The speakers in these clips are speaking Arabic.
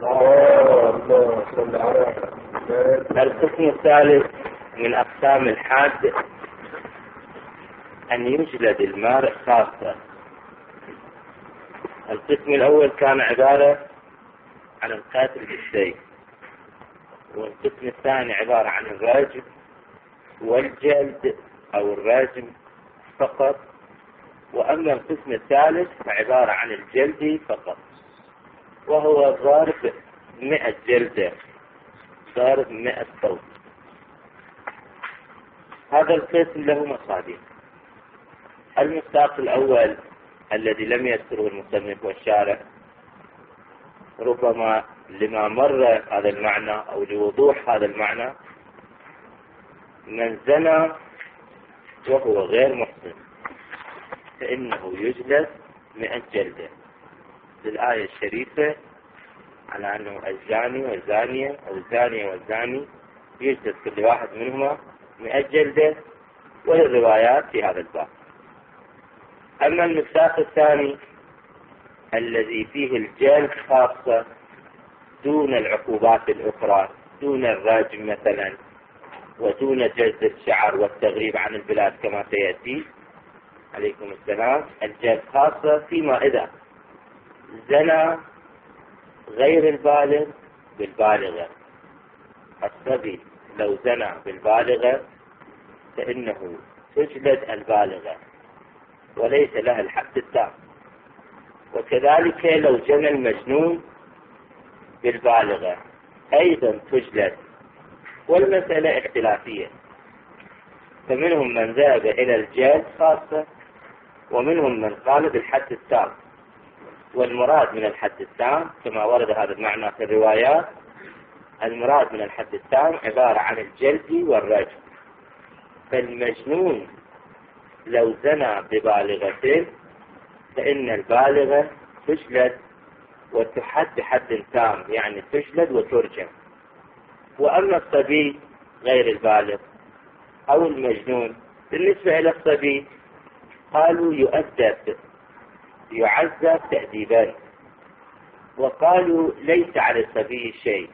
القسم الثالث من أقسام الحاد أن يجلد المارق خاصة. القسم الأول كان عبارة عن القتل بالسيف، والقسم الثاني عبارة عن الرجم والجلد أو الرجم فقط، وأما القسم الثالث فعبارة عن الجلد فقط، وهو ضرب 100 جلدة، ضرب 100 صوت. هذا القسم له مصادر. المصداق الأول الذي لم يذكره المصنف والشارح، ربما لما مر هذا المعنى أو لوضوح هذا المعنى: من زنى وهو غير محسن فإنه يجلد 100 جلدة، للآية الشريفة على أنه الزاني والزانية أو الزانية والزاني يجلد كل واحد منهما 100 جلدة، وللروايات في هذا الباب. أما المصداق الثاني الذي فيه الجلد خاصة دون العقوبات الأخرى، دون الرجم مثلا، ودون جلد الشعر والتغريب عن البلاد كما سيأتي عليكم السلام، الجلد خاصة فيما إذا زنى غير البالغ بالبالغة. الصبي لو زنى بالبالغة فإنه تجلد البالغة وليس لها الحد التام، وكذلك لو جنى المجنون بالبالغة أيضا تجلد، والمسألة اختلافية، فمنهم من ذهب إلى الجلد خاصة ومنهم من قال بالحد التام. والمراد من الحد التام كما ورد هذا المعنى في الروايات، المراد من الحد التام عبارة عن الجلد والرجم. فالمجنون لو زنى ببالغة فإن البالغة تجلد وتحد حد تام، يعني تجلد وترجم. وأما الصبي غير البالغ أو المجنون، بالنسبة إلى الصبي قالوا يؤدب، يعذب تأديبا، وقالوا ليس على الصبي شيء.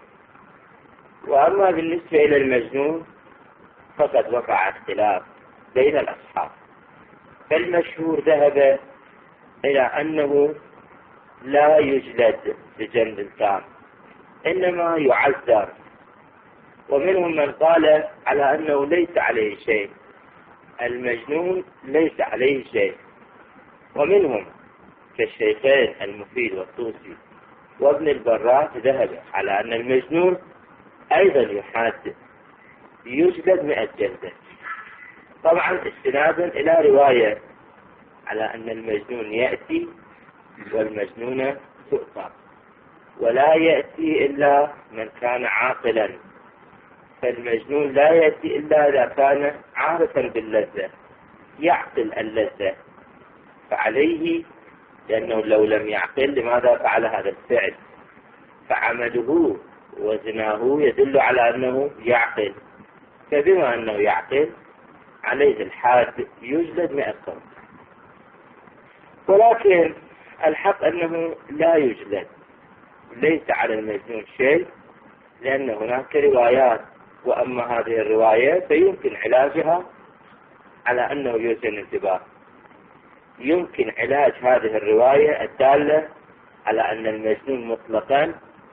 وأما بالنسبة إلى المجنون فقد وقع اختلاف بين الأصحاب، فالمشهور ذهب إلى أنه لا يجلد بجلد التام، إنما يعذر. ومنهم من قال على أنه ليس عليه شيء، المجنون ليس عليه شيء. ومنهم كالشيخين المفيد والطوسي وابن البراء ذهب على أن المجنون أيضا يحاد، يجلد 100 جلدة، طبعا استنادا إلى رواية على أن المجنون يأتي والمجنون تؤطر، ولا يأتي إلا من كان عاقلا، فالمجنون لا يأتي إلا إذا كان عارفا باللذة، يعقل اللذة، فعليه، لأنه لو لم يعقل لماذا فعل هذا الفعل؟ فعمله وزناه يدل على أنه يعقل، فبما أنه يعقل عليه الحاد يجلد 100 صوت. ولكن الحق أنه لا يجلد، ليس على المجنون شيء، لأن هناك روايات، وأما هذه الرواية فيمكن علاجها على أنه يوزن انتباه. يمكن علاج هذه الرواية الدالة على أن المجنون مطلقا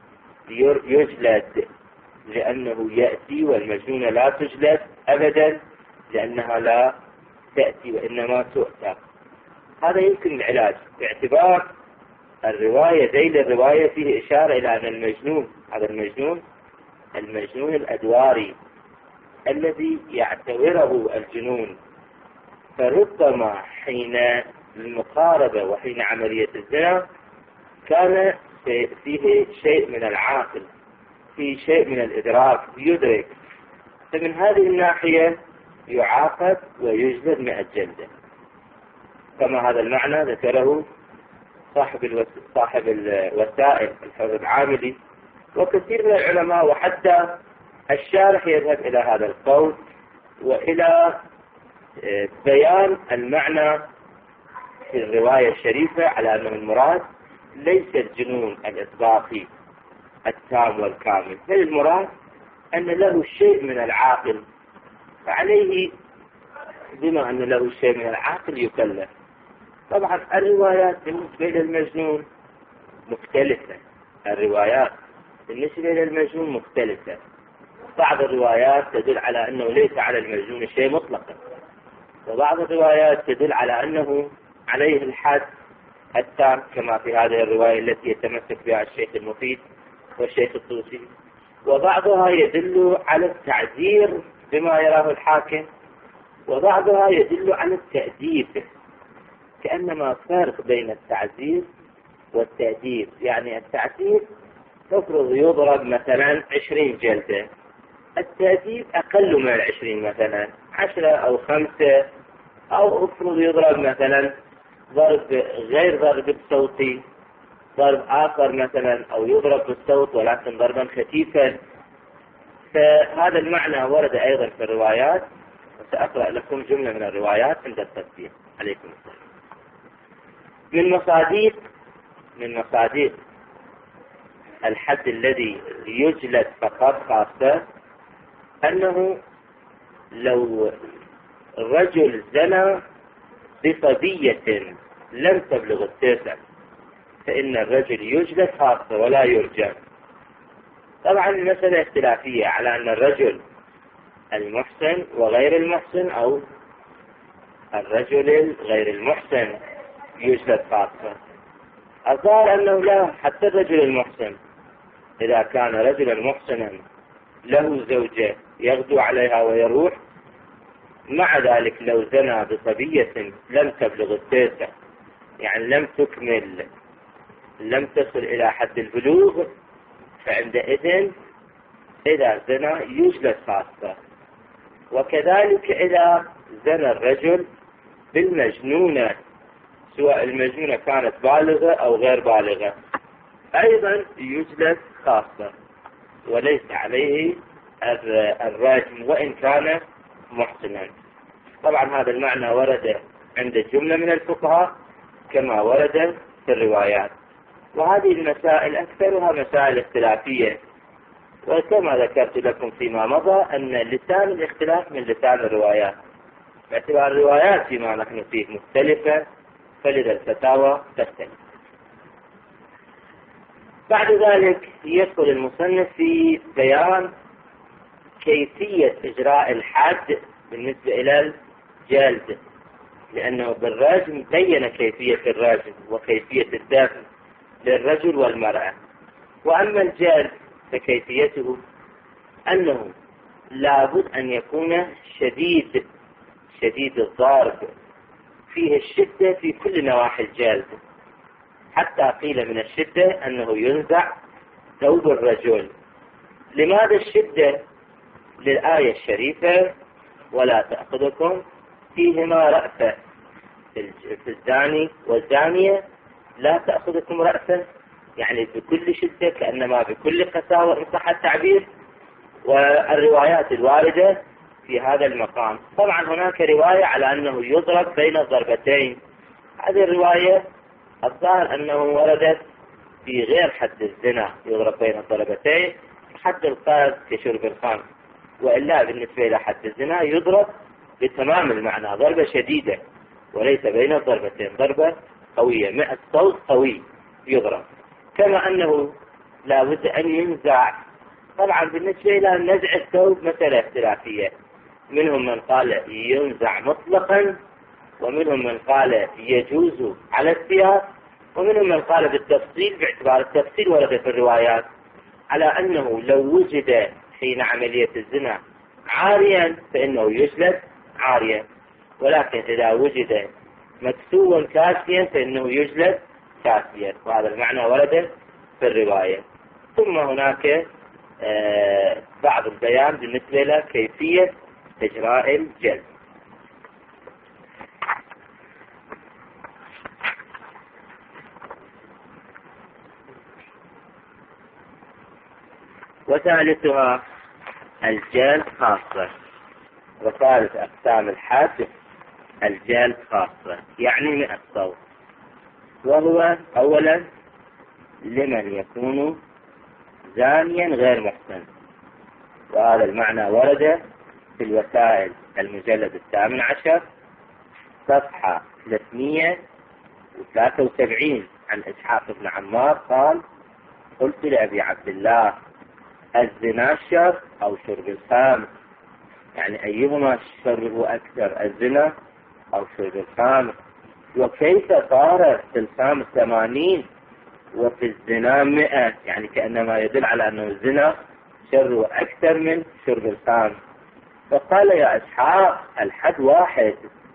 يجلد لأنه يأتي، والمجنون لا تجلد أبدا لأنها لا تأتي وإنما تؤتى. هذا يمكن العلاج باعتبار الرواية ذيل الرواية فيه إشارة إلى أن المجنون، هذا المجنون الأدواري الذي يعتبره الجنون، فربما حين المقاربة وحين عملية الزنا كان فيه شيء من العاقل، فيه شيء من الإدراك، يدرك، فمن هذه الناحية يعاقب ويجلد 100 جلدة، كما هذا المعنى ذكره صاحب الوسائل الحر العاملي وكثير من العلماء، وحتى الشارح يذهب إلى هذا القول وإلى بيان المعنى في الرواية الشريفة على أن المراد ليس الجنون الإطلاقي التام والكامل، بل المراد أن له شيء من العاقل، فعليه بما أن له شيء من العاقل يكلف. طبعا الروايات بالنسبة للمجنون مختلفة، الروايات بالنسبة للمجنون مختلفة. بعض الروايات تدل على أنه ليس على المجنون شيء مطلقا، وبعض الروايات تدل على أنه عليه الحد التام، كما في هذه الرواية التي يتمسك بها الشيخ المفيد والشيخ الطوسي. وبعضها يدل على التعذير بما يراه الحاكم، وبعضها يدل على التأديب، كأنما فرق بين التعذير والتأديب. يعني التعذير تفرض يضرب مثلا 20 جلدة، التأديب أقل من 20، مثلا 10 أو 5، أو افرض يضرب مثلا ضرب غير ضرب الصوتي، ضرب آخر مثلا، أو يضرب بالصوت ولكن ضربا خفيفا. فهذا المعنى ورد أيضا في الروايات، وسأقرأ لكم جملة من الروايات عند التفسير. عليكم السلام. من مصادق الحد الذي يجلد فقط خاصة أنه لو رجل زنى بصبية لم تبلغ التسع فإن الرجل يجلد خاصة ولا يرجم. طبعا المسألة اختلافية على أن الرجل المحسن وغير المحسن، أو الرجل غير المحسن يجلد خاصة. الظاهر أنه لا، حتى الرجل المحسن إذا كان رجلا محسنا له زوجة يغدو عليها ويروح، مع ذلك لو زنى بصبية لم تبلغ التسع، يعني لم تكمل، لم تصل إلى حد البلوغ، فعندئذ إذا زنى يجلد خاصة. وكذلك إذا زنى الرجل بالمجنونة، سواء المجنونة كانت بالغة أو غير بالغة، أيضا يجلد خاصة وليس عليه الرجم وإن كان محسنا. طبعا هذا المعنى ورد عند الجملة من الفقهاء كما ورد في الروايات. وهذه المسائل أكثرها مسائل اختلافية، وكما ذكرت لكم فيما مضى أن لسان الاختلاف من لسان الروايات، باعتبار الروايات فيما نحن فيه مختلفة، فلذا الفتاوى تختلف. بعد ذلك يدخل المصنف في بيان كيفية إجراء الحد بالنسبة إلى الجلد، لأنه بالرجم بين كيفية الرجم وكيفية الدفن للرجل والمرأة. وأما الجلد فكيفيته أنه لابد أن يكون شديد الضرب، فيه الشدة في كل نواحي الجلد، حتى قيل من الشدة أنه ينزع ثوب الرجل. لماذا الشدة؟ للآية الشريفة: ولا تأخذكم فيهما رأفة، في الزاني والزانية لا تأخذكم رأفة، يعني بكل شدة، كأنما بكل قساوة إن صح التعبير. والروايات الواردة في هذا المقام، طبعا هناك رواية على أنه يضرب بين الضربتين، هذه الرواية الظاهر أنه وردت في غير حد الزنا يضرب بين الضربتين، حد القذف كشرب الخمر، وإلا بالنسبة إلى حد الزنا يضرب بتمام المعنى، ضربة شديدة وليس بين الضربتين، ضربة قوية 100 صوت قوي يضرب. كما أنه لا بد أن ينزع. طبعا بالنسبة إلى نزع الثوب مسألة اختلافية، منهم من قال ينزع مطلقا، ومنهم من قال يجوز على الثياب، ومنهم من قال بالتفصيل، باعتبار التفصيل ورد في الروايات على أنه لو وجد حين عملية الزنا عاريا فإنه يجلد عاريا، ولكن إذا وجد مكسوا كاسيا فإنه يجلد كاسيا، وهذا المعنى ورد في الرواية. ثم هناك بعض البيان بالنسبة إلى كيفية إجراء الجلد. وثالثها الجلد خاصة. وثالث أقسام الحد الجلد خاصة، يعني 100 صوت. وهو أولا لمن يكون زانيا غير محسن. وهذا المعنى ورد في الوسائل المجلد 18 صفحة 373 عن إسحاق بن عمار قال: قلت لأبي عبد الله: الزنا شر أو شرب الخمر؟ يعني أيهما شره أكثر، الزنا أو شرب الخمر؟ وكيف صار في الخمر 80 وفي الزنا 100؟ يعني كأنما يدل على أنه الزنا شره أكثر من شرب الخمر. فقال: يا إسحاق، الحد واحد،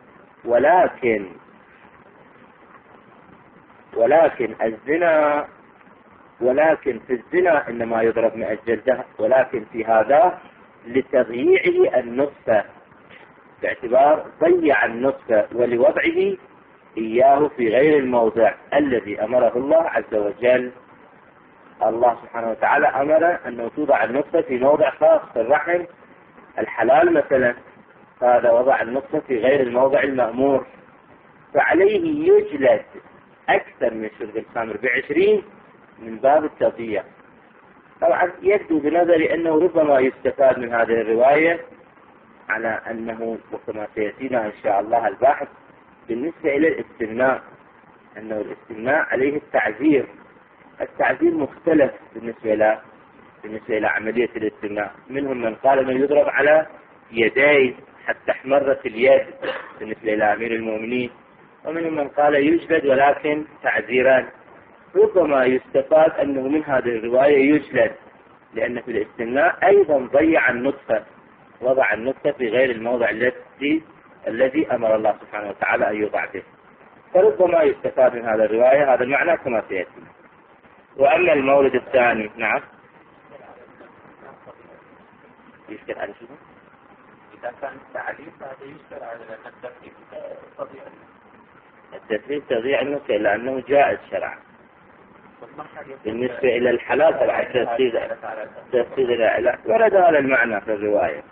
ولكن في الزنا إنما يضرب 100 جلدة، ولكن في هذا لتضييعه النصف، باعتبار ضيع النصف ولوضعه إياه في غير الموضع الذي أمره الله عز وجل. الله سبحانه وتعالى أمر أنه توضع النصف في موضع خاص في الرحم الحلال مثلا، فهذا وضع النصف في غير الموضع المأمور، فعليه يجلد أكثر من شرب الخمر ب20 من باب التضييع. طبعا يبدو بنظري أنه ربما يستفاد من هذه الرواية على أنه، وكما سيأتينا إن شاء الله البحث بالنسبة إلى الاستمناء، أنه الاستمناء عليه التعذير مختلف بالنسبة إلى عملية الاستمناء. منهم من قال أنه يضرب على يديه حتى احمرت اليد بالنسبة إلى أمير المؤمنين، ومنهم من قال يجلد ولكن تعذيرا. ربما يستفاد أنه من هذه الرواية يجلد، لأن في الاستمناء أيضا ضيع النطفة، وضع النطفة في غير الموضع الذي أمر الله سبحانه وتعالى أن يوضع به، فربما يستفاد من هذه الرواية هذا المعنى كما سيأتي. وأما المورد الثاني، نعم، يشكل على شنو؟ إذا كان التعليم فهذا يشكل على التفريق تضيع التفريق تضيع النطفة، لأنه جائز شرعا. بالنسبة إلى الحلال طبعا التفسير لا ورد هذا المعنى في الرواية.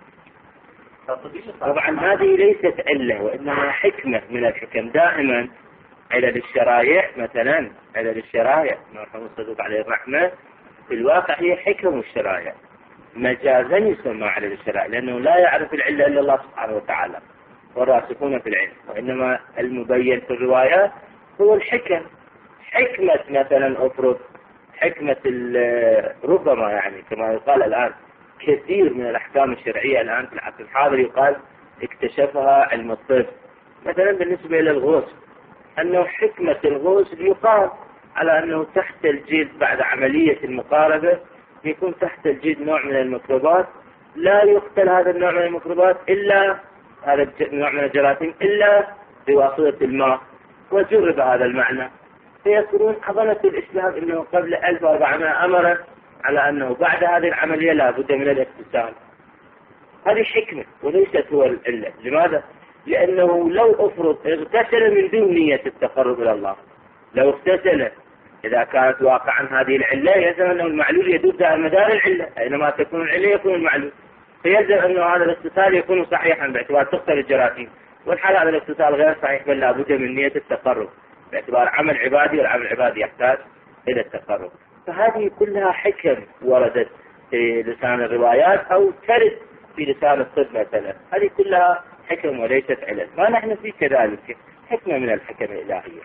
طبعا هذه ليست علة، وإنما حكمة من الحكم. دائما علل الشرائع، مثلا علل الشرائع مرحبا الصدوق عليه الرحمة، في الواقع هي حكم الشرائع، مجازا يسمى علل الشرائع، لأنه لا يعرف العلة إلا الله سبحانه وتعالى والراسخون في العلم، وإنما المبين في الروايات هو الحكم. حكمة مثلا أفرض حكمة ربما يعني كما يقال الآن كثير من الأحكام الشرعية الآن في العصر الحاضر يقال اكتشفها علم الطب، مثلا بالنسبة إلى الغسل، أنه حكمة الغسل يقال على أنه تحت الجلد بعد عملية المقاربة يكون تحت الجلد نوع من الميكروبات، لا يقتل هذا النوع من الميكروبات إلا هذا النوع من الجراثيم إلا بواسطة الماء، وجرب هذا المعنى. فيكون عظمة الإسلام أنه قبل 1400 أمر على أنه بعد هذه العملية لا بد من الاغتسال. هذه حكمة وليست هو العلة. لماذا؟ لأنه لو أفرض اغتسل من دون نية التقرب إلى الله، لو اغتسل إذا كانت واقعا هذه العلة يلزم أنه المعلول يدور دائما مدار العلة، أينما تكون العلة يكون المعلول، فيلزم أنه هذا الاغتسال يكون صحيحا باعتبار تقتل الجراثيم. والحال هذا الاغتسال غير صحيح، بل لا بد من نية التقرب باعتبار عمل عبادي، والعمل العبادي يحتاج إلى التقرب. فهذه كلها حكم وردت في لسان الروايات أو ترد في لسان الطب مثلا، هذه كلها حكم وليست علل. ما نحن في كذلك حكمة من الحكم الإلهية.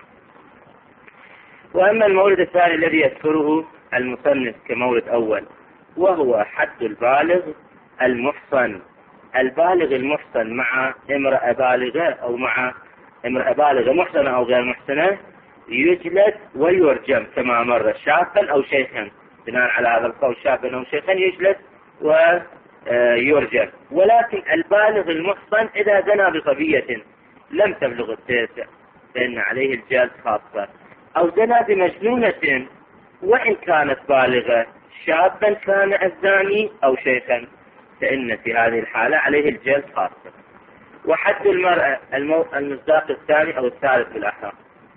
وأما المورد الثاني الذي يذكره المصنف كمورد أول، وهو حد البالغ المحصن. البالغ المحصن مع امرأة بالغة أو مع امرأة بالغة محصنة أو غير محصنة يجلد ويرجم كما مر، شابا أو شيخا، بناء على هذا القول شابا أو شيخا يجلد ويرجم. ولكن البالغ المحصن إذا زنى بصبية لم تبلغ التاسع فإن عليه الجلد خاصة، أو زنى بمجنونة وإن كانت بالغة، شابا كان الزاني أو شيخا، فإن في هذه الحالة عليه الجلد خاصة. وحد المرأة المصداق الثاني أو الثالث بالأحرى،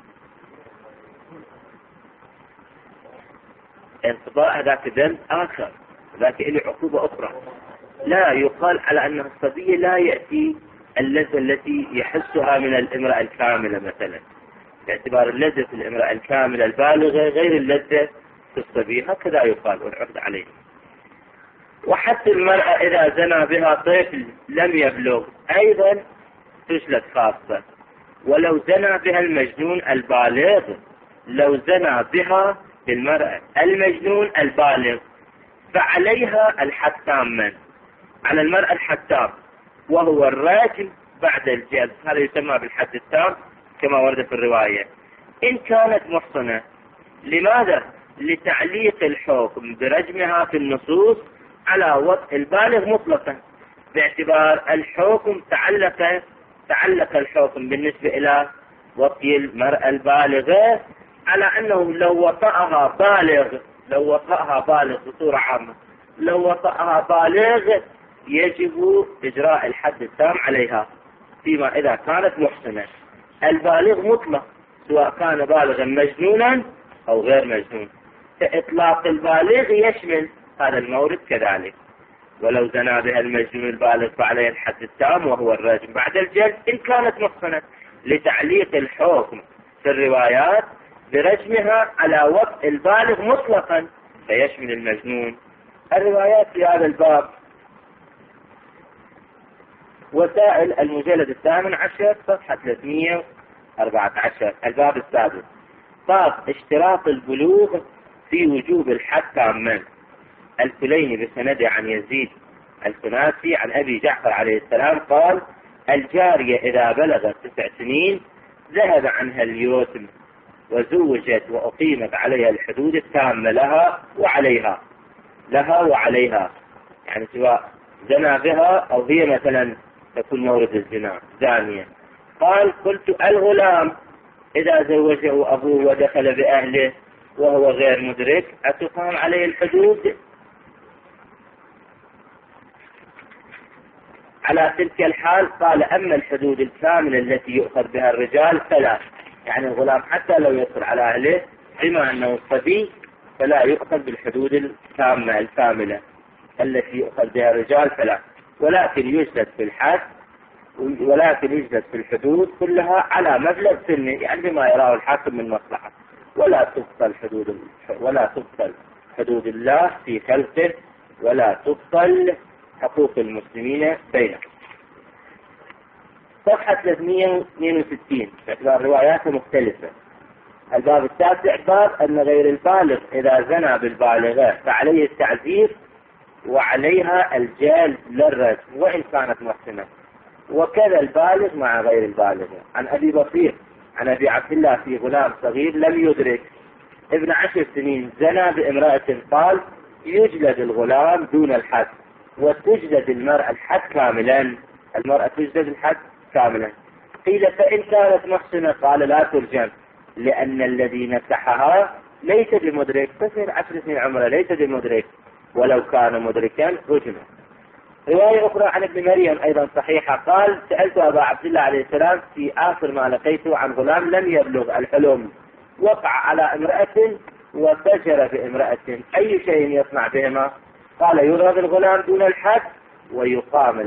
انقضاء ذاك الذنب آخر، ذاك له عقوبة أخرى. لا يقال على أن الصبية لا يأتي اللذة التي يحسها من الامرأة الكاملة مثلا، باعتبار اللذة في الامرأة الكاملة البالغة غير اللذة وقت الصبي هكذا يقال والعقد عليه. وحتى المرأة إذا زنى بها طفل لم يبلغ أيضا تجلد خاصة. ولو زنى بها المجنون البالغ، لو زنى بها بالمرأة المجنون البالغ فعليها الحد تاما، على المرأة الحد تام وهو الرجم بعد الجلد، هذا يسمى بالحد التام كما ورد في الرواية. إن كانت محصنة، لماذا؟ لتعليق الحكم برجمها في النصوص على وطء البالغ مطلقا، باعتبار الحكم تعلق الحكم بالنسبة إلى وطي المرأة البالغة على أنه لو وطأها بالغ بصورة عامة، لو وطأها بالغ يجب إجراء الحد التام عليها، فيما إذا كانت محسنة. البالغ مطلق سواء كان بالغا مجنونا أو غير مجنون، فإطلاق البالغ يشمل هذا المورد كذلك. ولو زنى بها المجنون البالغ فعليه الحد التام وهو الرجم بعد الجلد إن كانت محصنة، لتعليق الحكم في الروايات برجمها على وطء البالغ مطلقا فيشمل المجنون. الروايات في هذا الباب وسائل المجلد 18 صفحة 314. الباب السادس باب اشتراط البلوغ في وجوب الحد تاما. الكليني بسنده عن يزيد الخناسي عن أبي جعفر عليه السلام قال: الجارية إذا بلغت 9 سنين ذهب عنها اليتم وزوجت وأقيمت عليها الحدود التامة لها وعليها، يعني سواء زنى بها أو هي مثلا تكون مورد الزنا زانية. قال: قلت: الغلام إذا زوجه أبوه ودخل بأهله وهو غير مدرك أتقام عليه الحدود؟ على تلك الحال قال: أما الحدود الكاملة التي يؤخذ بها الرجال فلا، يعني الغلام حتى لو يصل على أهله بما أنه صبي فلا يؤخذ بالحدود الكاملة التي يؤخذ بها الرجال فلا، ولكن يجلد في الحدود كلها على مبلغ سنه، يعني بما يراه الحاكم من مصلحة، ولا تبطل حدود الله في خلقه، ولا تبطل حقوق المسلمين بينهم. صفحة 362 باعتبار روايات مختلفة. الباب التاسع باب أن غير البالغ إذا زنى بالبالغة فعليه التعزير وعليها الجلد للرجم وإن كانت محسنة، وكذا البالغ مع غير البالغة. عن أبي بصير عن أبي عبد الله في غلام صغير لم يدرك ابن 10 سنين زنى بامرأة قال: يجلد الغلام دون الحد وتجلد المرأة الحد كاملا. المرأة تجلد الحد كاملا. قيل: فإن كانت محسنة؟ قال: لا ترجم، لأن الذي نكحها ليس بمدرك، تصير 10 سنين عمره ليس بمدرك، ولو كان مدركا رجمه. رواية أخرى عن ابن مريم أيضا صحيحة قال: سألت أبا عبد الله عليه السلام في آخر ما لقيته عن غلام لم يبلغ الحلم وقع على امرأة وفجر بامرأة، أي شيء يصنع بهما؟ قال: يضرب الغلام دون الحد ويقام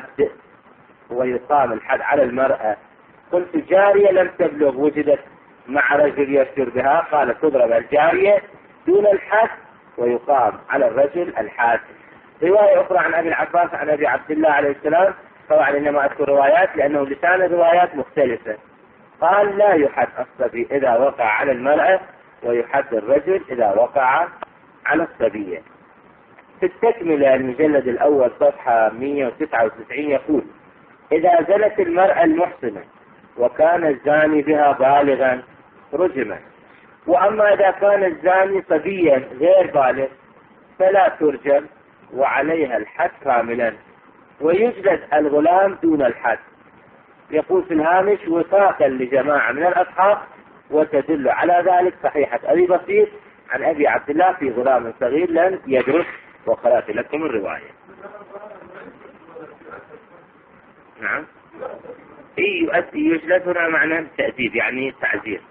الحد على المرأة. قلت: جارية لم تبلغ وجدت مع رجل يشجر بها؟ قال: تضرب الجارية دون الحد ويقام على الرجل الحد. رواية أخرى عن أبي العباس عن أبي عبد الله عليه السلام، طبعا إنما أذكر روايات لأنه لسان الروايات مختلفة. قال: لا يحد الصبي إذا وقع على المرأة ويحد الرجل إذا وقع على الصبية. في التكملة المجلد الأول صفحة 199 يقول: إذا زنت المرأة المحسنة وكان الزاني بها بالغا رجما، وأما إذا كان الزاني صبيا غير بالغ فلا ترجم وعليها الحد كاملا، ويجلد الغلام دون الحد. يقول في الهامش: وفاقا لجماعة من الأصحاب، وتدل على ذلك صحيحة أبي بصير عن أبي عبد الله في غلام صغير لم يدرس، وقرأت لكم الرواية. نعم، يجلد هنا معنى التأديب يعني تعزير.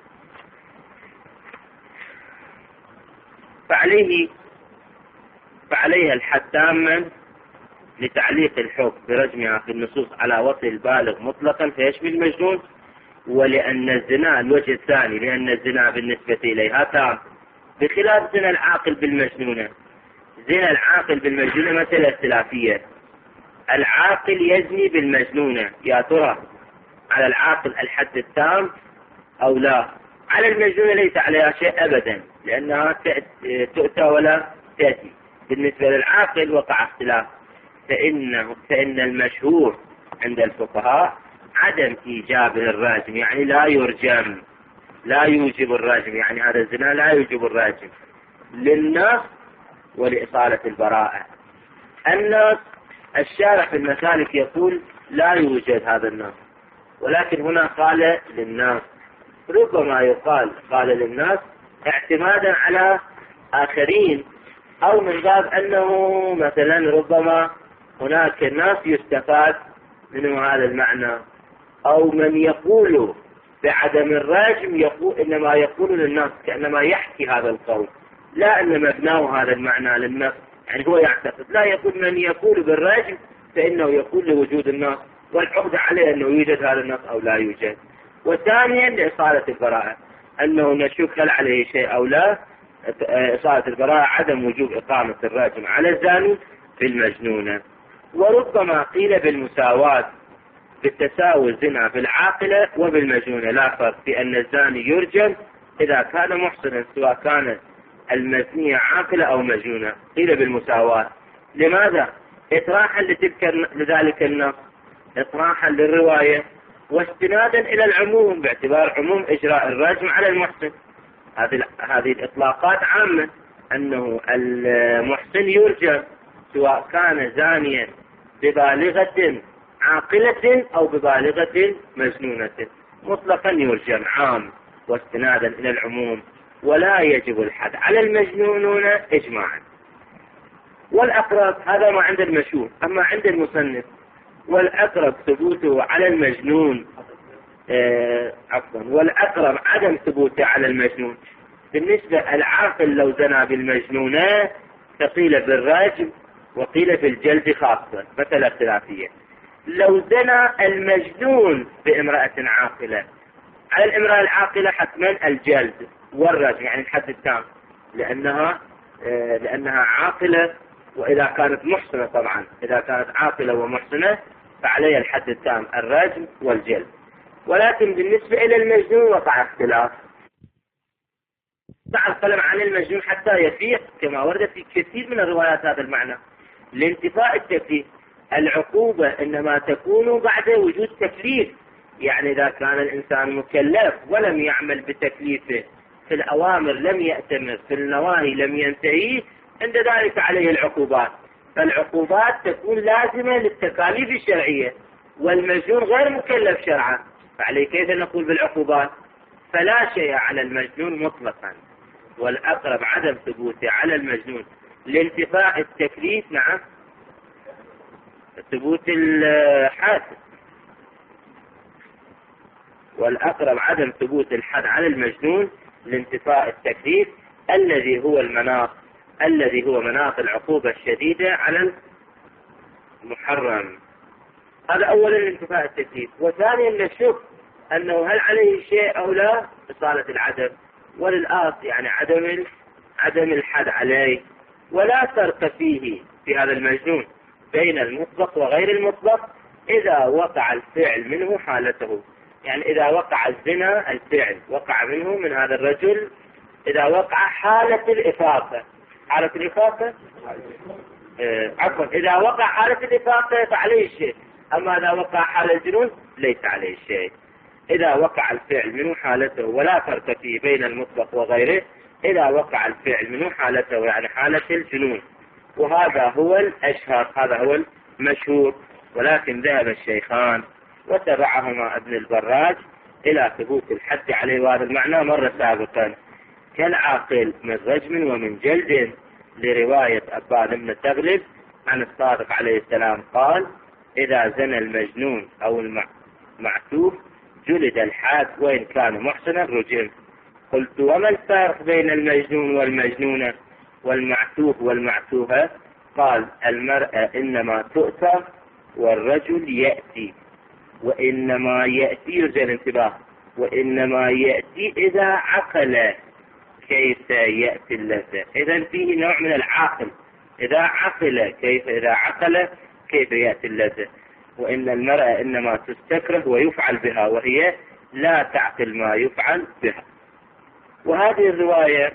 فعليها الحد تاما لتعليق الحكم برجمها في النصوص على وطء البالغ مطلقا فيشمل المجنون، ولأن الزنا الوجه الثاني لأن الزنا بالنسبة إليها تام بخلاف زنا العاقل بالمجنونة. زنا العاقل بالمجنونة مسألة اختلافية. العاقل يزني بالمجنونة، يا ترى على العاقل الحد التام أو لا؟ على المجنونة ليس عليها شيء أبدا، لأنها تؤتى ولا تأتي. بالنسبة للعاقل وقع اختلاف، فإن المشهور عند الفقهاء عدم إيجاب الراجم، يعني لا يرجم، لا يوجب الراجم، يعني هذا الزنا لا يوجب الراجم للنص ولإصالة البراءة. النص الشارع في المسالك يقول لا يوجد هذا النص، ولكن هنا قال للناس. ربما يقال قال للناس اعتمادا على آخرين، أو من باب أنه مثلا ربما هناك ناس يستفاد منه هذا المعنى، أو من يقول بعدم الراجم يقول إنما يقول للناس كأنما يحكي هذا القول، لا أن مبناه هذا المعنى للناس، يعني هو يعتقد. لا، يقول من يقول بالراجم فإنه يقول لوجود الناس، والعقد عليه أنه يوجد هذا النص أو لا يوجد. وثانيا لإصالة البراءة، أنه نشك هل عليه شيء أو لا. إصالة البراءة عدم وجوب إقامة الراجم على الزاني في المجنونة. وربما قيل بالمساواة، بالتساوي الزنا في العاقلة وبالمجنونة، لا فرق في أن الزاني يرجم إذا كان محسنا سواء كانت المزنية عاقلة أو مجنونة. قيل بالمساواة. لماذا؟ إطراحا لذلك النص، إطراحا للرواية، واستنادا إلى العموم باعتبار عموم إجراء الرجم على المحسن. هذه الإطلاقات عامة، أنه المحسن يرجم سواء كان زانيا ببالغة عاقلة أو ببالغة مجنونة، مطلقا يرجم عام واستنادا إلى العموم، ولا يجب الحد على المجنونون إجماعا. والأقرب هذا ما عند المشهور. أما عند المصنف والأقرب ثبوته على المجنون، والأقرب عدم ثبوته على المجنون. بالنسبة العاقل لو زنى بالمجنونة فقيل بالراجم وقيل بالجلد خاصة، مثل اختلافية. لو زنى المجنون بامرأة عاقلة، على الامرأة العاقلة حتما الجلد والرجم، يعني الحد التام، لأنها عاقلة. وإذا كانت محسنة طبعا، إذا كانت عاقلة ومحسنة فعليها الحد التام الرجم والجلد. ولكن بالنسبة إلى المجنون وقع اختلاف. ضع القلم عن المجنون حتى يفيق، كما ورد في كثير من الروايات هذا المعنى. لانتفاء التكليف، العقوبة إنما تكون بعد وجود تكليف، يعني إذا كان الإنسان مكلف ولم يعمل بتكليفه، في الأوامر لم يأتمر، في النواهي لم ينتهي، عند ذلك عليه العقوبات. فالعقوبات تكون لازمة للتكاليف الشرعية، والمجنون غير مكلف شرعا، فعليه كيف نقول بالعقوبات؟ فلا شيء على المجنون مطلقا، والأقرب عدم ثبوته على المجنون لانتفاء التكليف. نعم، ثبوت الحد، والأقرب عدم ثبوت الحد على المجنون لانتفاء التكليف الذي هو مناط العقوبة الشديدة على المحرم. هذا أولا لانتفاء التكليف. وثانيا نشك أنه هل عليه شيء أو لا، إصالة العدم وللآص، يعني عدم الحد عليه. ولا فرق فيه في هذا المجنون بين المطلق وغير المطلق إذا وقع الفعل منه حالته، يعني إذا وقع الزنا الفعل وقع منه من هذا الرجل، إذا وقع حالة الإفاقة، إذا وقع حالة الإفاقة فعليه شيء، أما إذا وقع حالة الجنون ليس عليه شيء. إذا وقع الفعل منه حالته، ولا فرق فيه بين المطلق وغيره إذا وقع الفعل منه حالته، يعني حالة الجنون. وهذا هو الأشهر، هذا هو المشهور. ولكن ذهب الشيخان وتبعهما ابن البراج إلى ثبوت الحد عليه، وهذا المعنى مر سابقا، كالعاقل من رجم ومن جلد، لرواية أبان بن تغلب عن الصادق عليه السلام قال: إذا زنى المجنون أو المعتوه جلد الحاد وإن كان محسنا رجم. قلت: وما الفارق بين المجنون والمجنونة والمعتوه والمعتوهة؟ قال: المرأة إنما تؤتى والرجل يأتي، وإنما يأتي، يرجى الانتباه، وإنما يأتي إذا عقل كيف يأتي اللذة. إذا فيه نوع من العقل، إذا عقل كيف يأتي اللذة. وإن المرأة إنما تستكره ويفعل بها، وهي لا تعقل ما يفعل بها. وهذه الرواية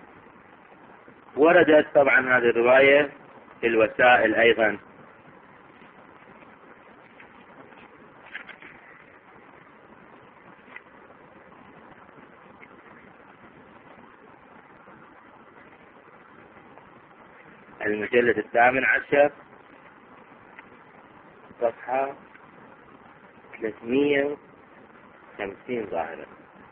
وردت، طبعا هذه الرواية في الوسائل أيضا. المجلد 18 صفحة 350 ظاهرة.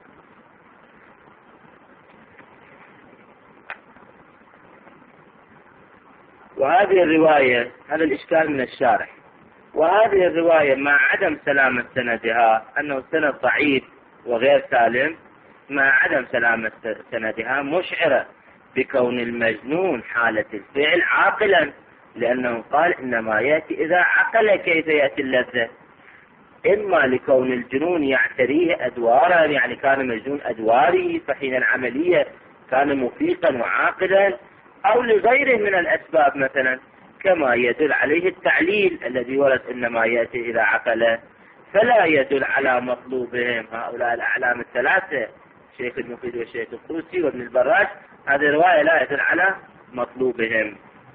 وهذه الرواية، هذا الإشكال من الشارح، وهذه الرواية مع عدم سلامة سندها، أنه سند ضعيف وغير سالم، مع عدم سلامة سندها مشعرة بكون المجنون حالة الفعل عاقلا، لأنه قال إنما يأتي إذا عقل كيف يأتي اللذة. إما لكون الجنون يعتريه أدوارا، يعني كان مجنون أدواري فحين العملية كان مفيقا وعاقلا، أو لغيره من الأسباب مثلا، كما يدل عليه التعليل الذي ورد إنما يأتي إذا عقل، فلا يدل على مطلوبهم هؤلاء الأعلام الثلاثة، الشيخ المفيد والشيخ الطوسي وابن البراج. هذه الرواية لا يدل على مطلوبهم.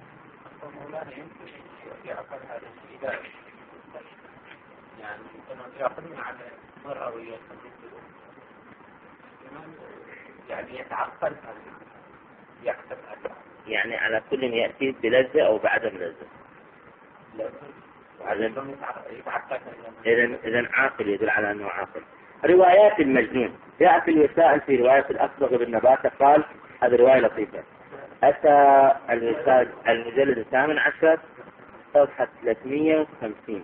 يعني يتعقل يكتب يعني على كل يأتي بلذة أو بعدم لذة. إذن عاقل، يدل على أنه عاقل. روايات المجنون جاء في الوسائل في رواية الأصبغ بن نباتة قال، هذه رواية لطيفة، أتى المجلد 18 صفحة 350: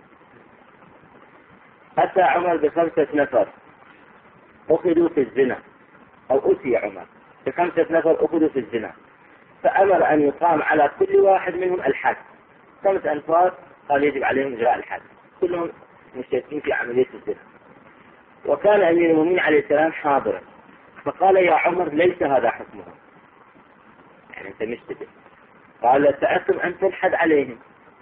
أتى عمر ب5 نفر أخذوا في الزنا، أو أتي عمر ب5 نفر أخذوا في الزنا، فأمر أن يقام على كل واحد منهم الحد. 5 أنفار قال يجب عليهم إجراء الحد، كلهم مشتركين في عملية الزنا. وكان أمير المؤمنين عليه السلام حاضرا، فقال يا عمر ليس هذا حكمهم، يعني أنت مشتبه. قال سألتم أن تلحد عليهم.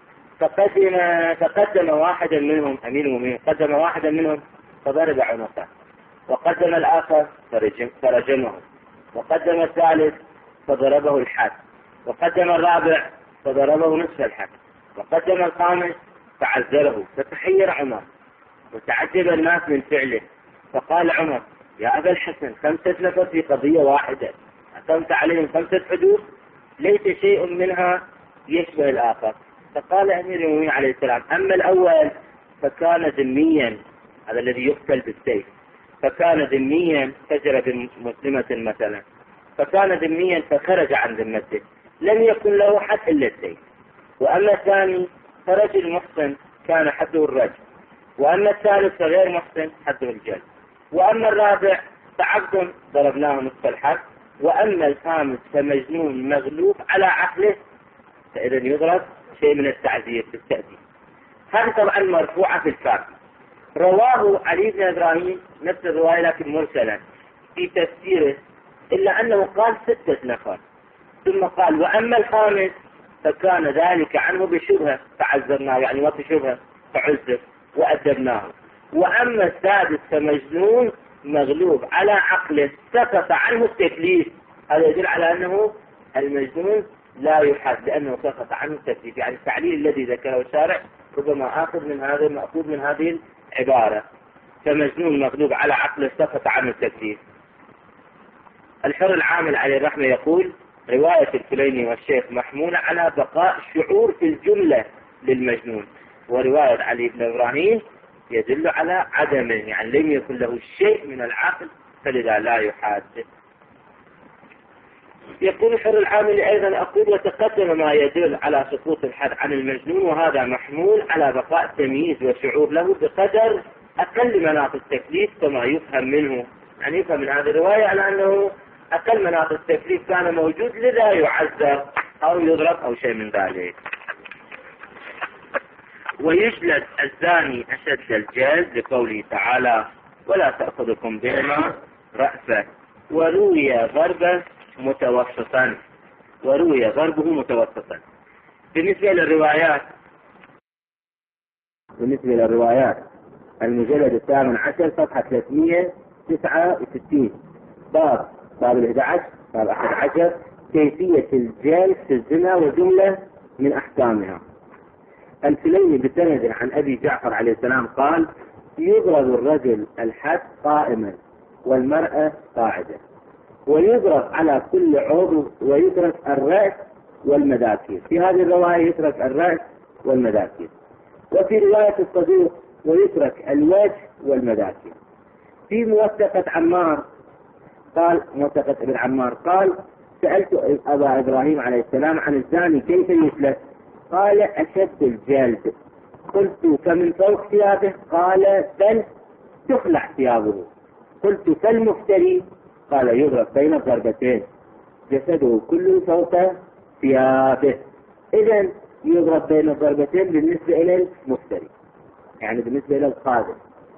فقدم واحدا منهم، أمير المؤمنين قدم واحدا منهم فضرب عنقه، وقدم الآخر فرجمه، وقدم الثالث فضربه الحد، وقدم الرابع فضربه نصف الحد، وقدم الخامس فعزله. فتحير عمر وتعجب الناس من فعله، فقال عمر يا أبا الحسن 5 نفر في قضية واحدة، أقمت عليهم 5 حدود، ليس شيء منها يشبه الآخر. فقال أمير المؤمنين عليه السلام أما الأول فكان ذميا، هذا الذي يقتل بالسيف، فكان ذميا فجر بمسلمة مثلا، فكان ذميا فخرج عن ذمته، لم يكن له حد إلا السيف. وأما الثاني فرجل محسن كان حده الرجل، وأما الثالث فغير محسن حده الجلد، وأما الرابع فعبد ضربناه نصف الحد، وأما الخامس فمجنون مغلوب على عقله، فإذا يضرب شيء من التعذير بالتأديب. هذه طبعا مرفوعة في الكافي. رواه علي بن إبراهيم نفس الرواية لكن مرسلا في تفسيره، إلا أنه قال 6 نفر، ثم قال وأما الخامس فكان ذلك عنه بشبهة فعذرناه، يعني وفي شبهة فعذر وأدبناه، وأما السادس فمجنون مغلوب على عقله سقط عنه التكليف. هذا يدل على أنه المجنون لا يحد لأنه سقط عنه التكليف، يعني التعليل الذي ذكره الشارع ربما مأخوذ من هذه العبارة، فمجنون مغلوب على عقله سقط عنه التكليف. الحر العامل عليه الرحمة يقول رواية الكليني والشيخ محمولة على بقاء شعور في الجملة للمجنون، ورواية علي بن إبراهيم يدل على عدمه، يعني لم يكن له شيء من العقل فلذا لا يحاد. يقول الحر العامل أيضا أقول وتقدم ما يدل على سقوط الحد عن المجنون، وهذا محمول على بقاء تمييز وشعور له بقدر أقل مناط التكليف كما يفهم منه، يعني يفهم من هذه الرواية على أنه أقل مناط التكليف كان موجود لذا يعذر أو يضرب أو شيء من ذلك. ويجلد الزاني أشد الجلد لقوله تعالى ولا تأخذكم بهما رأفة، وروي ضربة متوسطا، وروي ضربه متوسطا. بالنسبة للروايات المجلد 18 صفحة 369 باب 11 باب 11 كيفية الجلد في الزنا وجملة من أحكامها. السليمي بسند عن أبي جعفر عليه السلام قال: يضرب الرجل الحد قائما والمرأة قاعدة، ويضرب على كل عضو ويترك الرأس والمذاكير. في هذه الرواية يترك الرأس والمذاكير. وفي رواية الصدوق ويترك الوجه والمذاكير. في موثقة ابن عمار قال: سألت أبا إبراهيم عليه السلام عن الزاني كيف يسلك؟ قال: أشد الجلد. قلت: فمن فوق ثيابه؟ قال: بل تخلع ثيابه. قلت: فالمفتري؟ قال: يضرب بين الضربتين، جسده كله فوق ثيابه. إذن يضرب بين الضربتين بالنسبة إلى المفتري، يعني بالنسبة إلى القادم.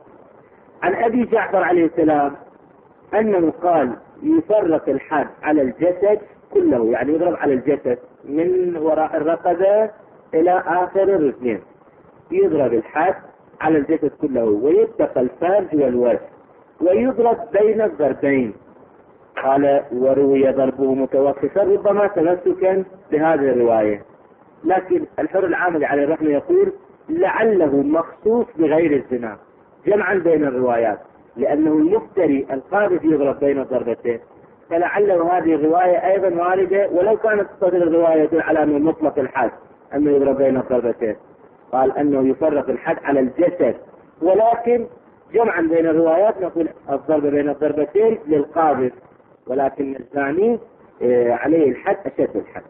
عن أبي جعفر عليه السلام أنه قال: يفرق الحد على الجسد كله، يعني يضرب على الجسد من وراء الرقبة إلى آخر الرجلين، يضرب الحد على الجسد كله، ويتقى الفرج والوجه، ويضرب بين الضربين. قال: وروي ضربه متوسطا، ربما تمسكا بهذه الرواية. لكن الحر العامل على الرحمة يقول: لعله مخصوص بغير الزنا، جمعا بين الروايات، لأنه المفتري القاذف يضرب بين الضربتين، فلعله هذه الرواية أيضا واردة، ولو كانت تصدر الرواية على أنه مطلق الحد أنه يضرب بين الضربتين، قال أنه يفرق الحد على الجسد، ولكن جمعا بين الروايات نقول الضرب بين الضربتين للقاذف، ولكن الزاني عليه الحد أشد الحد.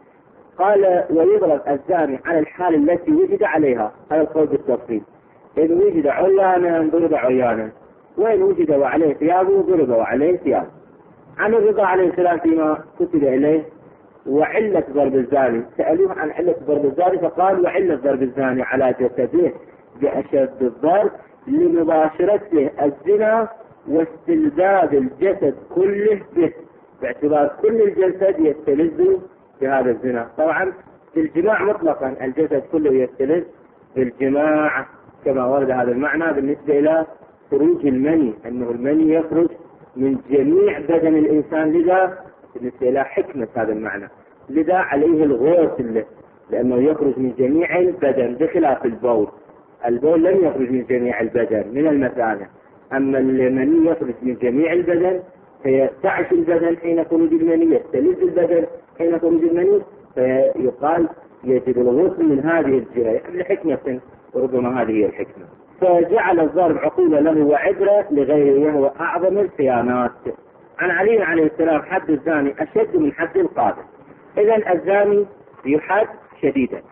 قال: ويضرب الزاني على الحال التي وجد عليها، هذا القول بالتفصيل. إن وجد عريانا ضرب عريانا، وإن وجد وعليه ثيابه ضرب وعليه ثيابه. عن الرضا عليه السلام فيما كتب إليه: وعلة ضرب الزاني، سألوه عن علة ضرب الزاني فقال: وعلة ضرب الزاني على جسده بأشد الضرب لمباشرته الزنا واستلذاذ الجسد كله به، باعتبار كل الجسد يستلذ بهذا الزنا. طبعا بالجماع مطلقا الجسد كله يستلذ بالجماع، كما ورد هذا المعنى بالنسبة إلى خروج المني، أنه المني يخرج من جميع بدن الإنسان، لذا بالنسبة إلى حكمة هذا المعنى، لذا عليه الغسل لأنه يخرج من جميع البدن، بخلاف البول. البول لم يخرج من جميع البدن من المثانة، أما المني يخرج من جميع البدن، فيرتعش البدن حين خروج المني، يستلذ البدن حين خروج المني، فيقال يجب الغسل من هذه الجهة، يعني لحكمة، وربما هذه هي الحكمة. فجعل الضرب عقوبة له وعبرة لغيره، وهو أعظم الخيانات. عن علي عليه السلام: حد الزاني أشد من حد القاذف. إذن الزاني يحد شديدا،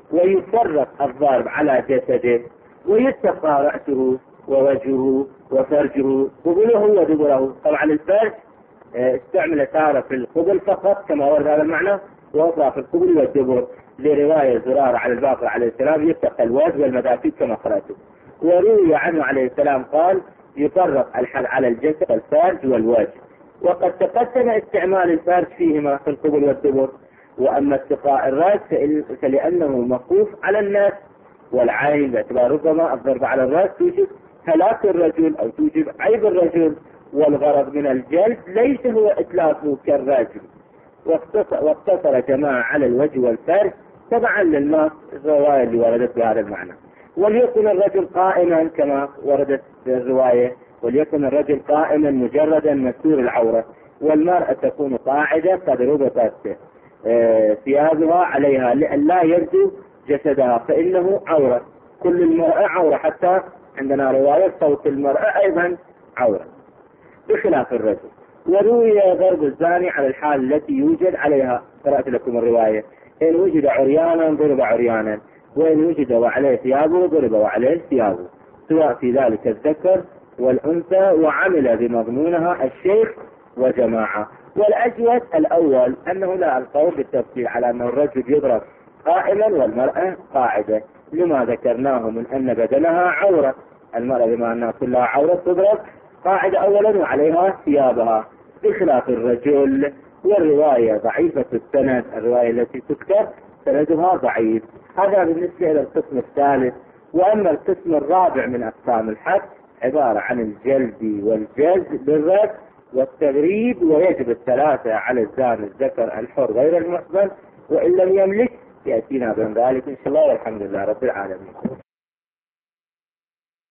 ويفرق الضرب على جسده، ويتقى رأسه ووجهه وفرجه، قبله ودبره. طبعا الفرج استعمل تارة في القبل فقط كما ورد هذا المعنى، وأخرى في القبل والدبر، لرواية زرار على الباقر عليه السلام: يتقى الوجه والمذاكير كما قرأته. وروي عنه عليه السلام قال: يفرق الحد على الجسد الفرج والوجه. وقد تقدم استعمال الفرج فيهما في القبل والدبر. وأما اتقاء الرأس فلأنه موقوف على الناس والعين، باعتبار ربما الضرب على الرأس توجب هلاك الرجل أو توجب عيب الرجل، والغرض من الجلد ليس هو إتلافه كالرجل. واقتصر جماعة على الوجه والفرج تبعا للنص الرواية اللي وردت بهذا المعنى. وليكن الرجل قائما كما وردت الرواية، وليكن الرجل قائما مجردا مستور العورة، والمرأة تكون قاعدة قد ربطت ثيابها عليها لئلا يبدو جسدها، فإنه عورة، كل المرأة عورة، حتى عندنا رواية صوت المرأة أيضا عورة بخلاف الرجل. وروي ضرب الزاني على الحال التي يوجد عليها، قرأت لكم الرواية: إن وجد عريانا ضرب عريانا، وإن وجد وعليه ثيابه ضرب وعليه ثيابه، سواء في ذلك الذكر والأنثى، وعمل بمضمونها الشيخ وجماعة. والأجود الأول أنه لا القول بالتفصيل على أن الرجل يضرب قائما والمرأة قاعدة، لما ذكرناه من أن بدنها عورة. المرأة بما أنها كلها عورة تضرب قاعدة أولا وعليها ثيابها، بخلاف الرجل والرواية ضعيفة السند، الرواية التي تذكر سندها ضعيف. هذا بالنسبة إلى القسم الثالث. وأما القسم الرابع من أقسام الحد عبارة عن الجلد والجلد بالرد والتغريب، ويجب الثلاثة على الزاني الذكر الحر غير المحصن، وإن لم يملك يأتينا بين ذلك إن شاء الله، والحمد لله رب العالمين.